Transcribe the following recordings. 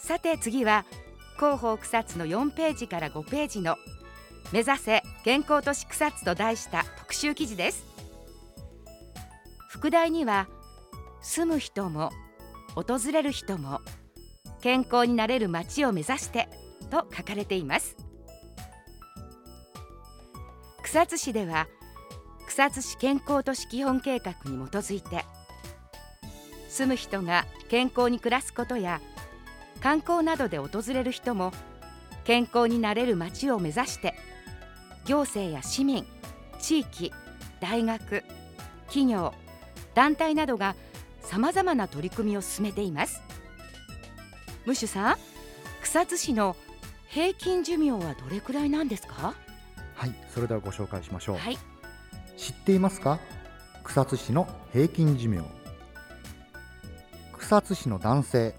さて次は広報草津の4ページから5ページの目指せ健康都市草津と題した特集記事です。副題には住む人も訪れる人も健康になれる街を目指してと書かれています。草津市では草津市健康都市基本計画に基づいて住む人が健康に暮らすことや観光などで訪れる人も健康になれる街を目指して行政や市民、地域、大学、企業、団体などがさまざまな取り組みを進めています。ムッシュさん、草津市の平均寿命はどれくらいなんですか？ はい、それではご紹介しましょう。 はい、 知っていますか？草津市の平均寿命。草津市の男性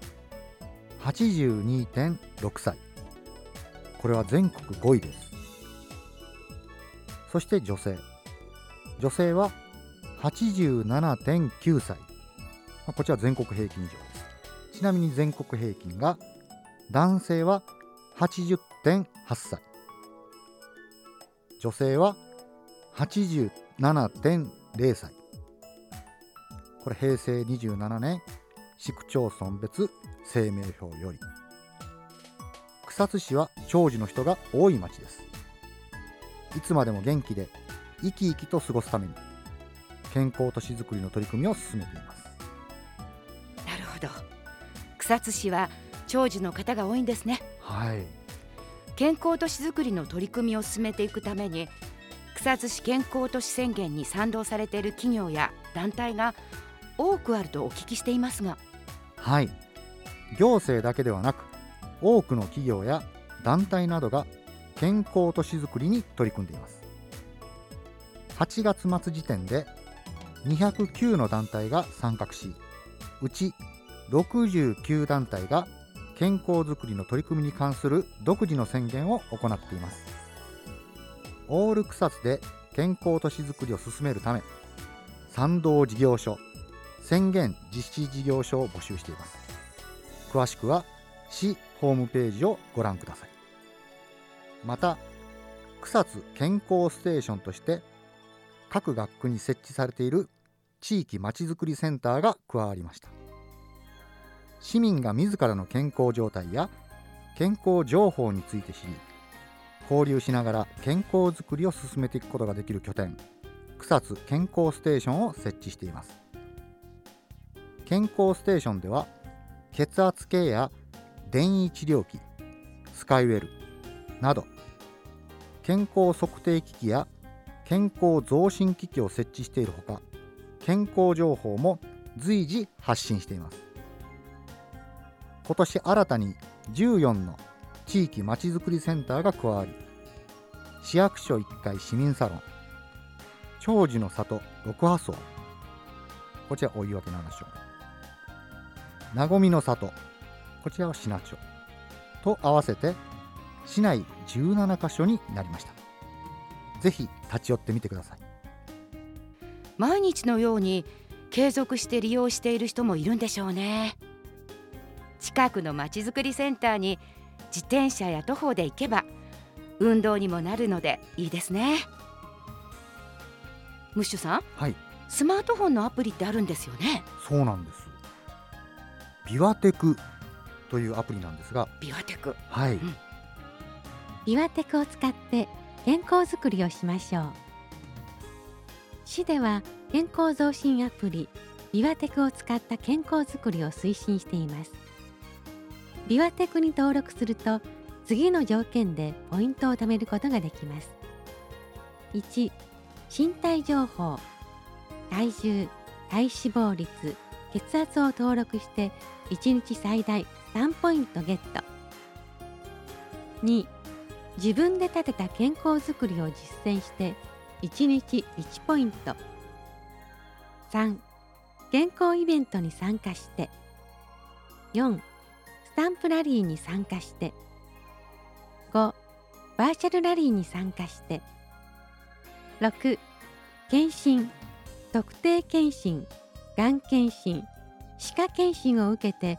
82.6 歳、これは全国5位です。そして女性は 87.9 歳、こちら全国平均以上です。ちなみに全国平均が男性は 80.8 歳、女性は 87.0 歳。これ平成27年市区町村別生命表より。草津市は長寿の人が多い町です。いつまでも元気で生き生きと過ごすために健康都市づくりの取り組みを進めています。 なるほど。草津市は長寿の方が多いんですね。 はい。 健康都市づくりの取り組みを進めていくために草津市健康都市宣言に賛同されている企業や団体が多くあるとお聞きしていますが。 はい、行政だけではなく多くの企業や団体などが健康都市づくりに取り組んでいます。8月末時点で209の団体が参画し、うち69団体が健康づくりの取り組みに関する独自の宣言を行っています。オール草津で健康都市づくりを進めるため、賛同事業所、宣言実施事業所を募集しています。詳しくは市ホームページをご覧ください。また、草津健康ステーションとして各学区に設置されている地域まちづくりセンターが加わりました。市民が自らの健康状態や健康情報について知り、交流しながら健康づくりを進めていくことができる拠点、草津健康ステーションを設置しています。健康ステーションでは血圧計や電位治療器、スカイウェルなど健康測定機器や健康増進機器を設置しているほか、健康情報も随時発信しています。今年新たに14の地域まちづくりセンターが加わり、市役所1階市民サロン、長寿の里六波荘、こちら追分7町、なごみの里、こちらは品町と合わせて市内17カ所になりました。ぜひ立ち寄ってみてください。 毎日のように継続して利用している人もいるんでしょうね。近くのまちづくりセンターに自転車や徒歩で行けば運動にもなるのでいいですね。ムッシュさん、 はい、 スマートフォンのアプリってあるんですよね。 そうなんです。ビワテクというアプリなんですが、 ビワテク、 はい、 ビワテクを使って健康づくりをしましょう。市では健康増進アプリビワテクを使った健康づくりを推進しています。ビワテクに登録すると次の条件でポイントを貯めることができます。1、身体情報、体重、体脂肪率、血圧を登録して1日最大3ポイントゲット。2、自分で立てた健康づくりを実践して1日1ポイント。3、健康イベントに参加して。4、スタンプラリーに参加して。5、バーチャルラリーに参加して。6、検診、特定検診、がん検診、歯科検診を受けて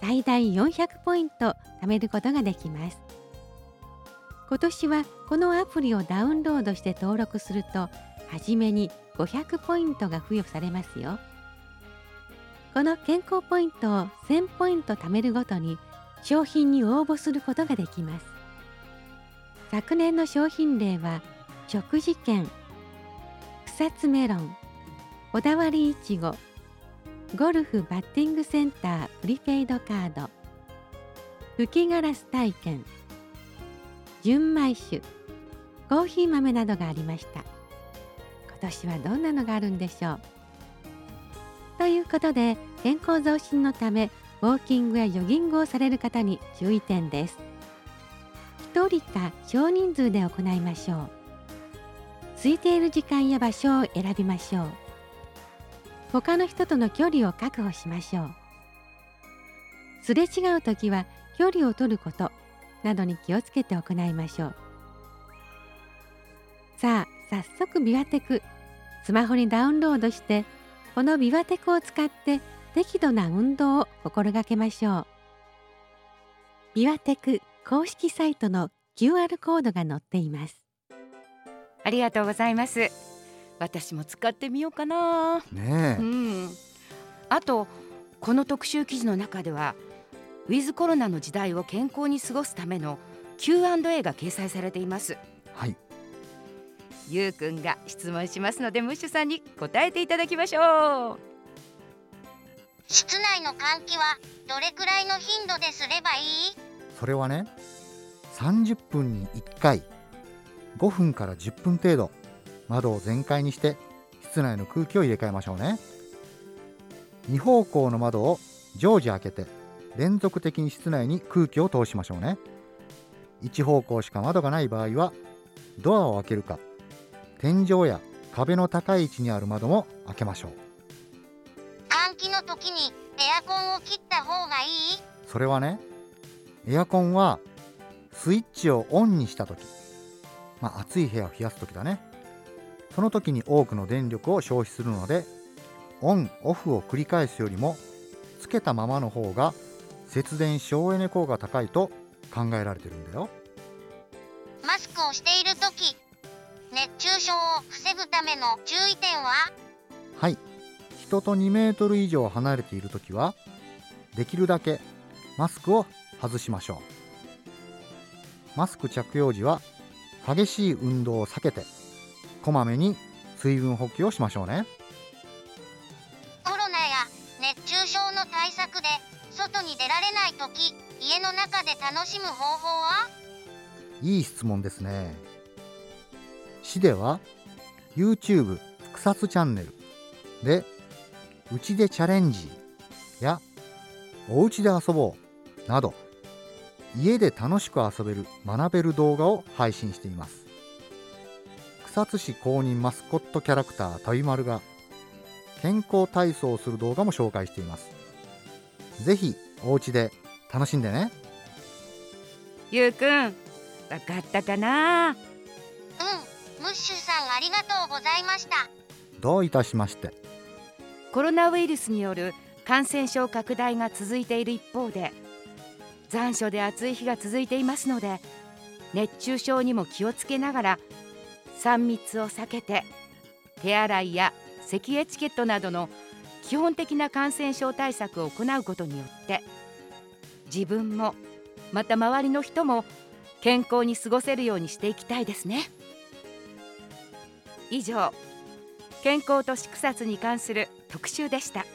最大400ポイント貯めることができます。今年はこのアプリをダウンロードして登録すると、はじめに500ポイントが付与されますよ。この健康ポイントを1000ポイント貯めるごとに商品に応募することができます。昨年の商品例は食事券、草津メロン、こだわりいちご、ゴルフバッティングセンタープリペイドカード、吹きガラス体験、純米酒、コーヒー豆などがありました。今年はどんなのがあるんでしょう。ということで、健康増進のためウォーキングやジョギングをされる方に注意点です。1人か少人数で行いましょう。空いている時間や場所を選びましょう。他の人との距離を確保しましょう。すれ違うときは距離を取ることなどに気をつけて行いましょう。さあ、早速ビワテク、スマホにダウンロードして、このビワテクを使って適度な運動を心がけましょう。ビワテク公式サイトの QR コードが載っています。 ありがとうございます。私も使ってみようかな。 ねえ、あとこの特集記事の中ではウィズコロナの時代を健康に過ごすための Q&A が掲載されています。 はい。 ゆうくんが質問しますので、ムッシュさんに答えていただきましょう。 室内の換気はどれくらいの頻度ですればいい？ それはね、30分に1回、5分から10分程度、窓を全開にして室内の空気を入れ替えましょうね。2方向の窓を常時開けて連続的に室内に空気を通しましょうね。1方向しか窓がない場合はドアを開けるか、天井や壁の高い位置にある窓も開けましょう。 換気の時にエアコンを切った方がいい？ それはね、エアコンはスイッチをオンにした時、暑い部屋を冷やす時だね。その時に多くの電力を消費するので、オンオフを繰り返すよりもつけたままの方が節電省エネ効果が高いと考えられてるんだよ。 マスクをしている時、熱中症を防ぐための注意点は？ はい、人と2メートル以上離れている時はできるだけマスクを外しましょう。マスク着用時は激しい運動を避けてこまめに水分補給をしましょうね。 コロナや熱中症の対策で外に出られない時、家の中で楽しむ方法は？ いい質問ですね。市では YouTube 草津チャンネルでうちでチャレンジやおうちで遊ぼうなど、家で楽しく遊べる学べる動画を配信しています。草津市公認マスコットキャラクターたびまるが健康体操をする動画も紹介しています。ぜひおうちで楽しんでね。 ゆうくん、わかったかな？ ムッシュさんありがとうございました。 どういたしまして。 コロナウイルスによる感染症拡大が続いている一方で、残暑で暑い日が続いていますので、熱中症にも気をつけながら3密を避けて、手洗いや咳エチケットなどの基本的な感染症対策を行うことによって、自分もまた周りの人も健康に過ごせるようにしていきたいですね。以上、健康都市草津に関する特集でした。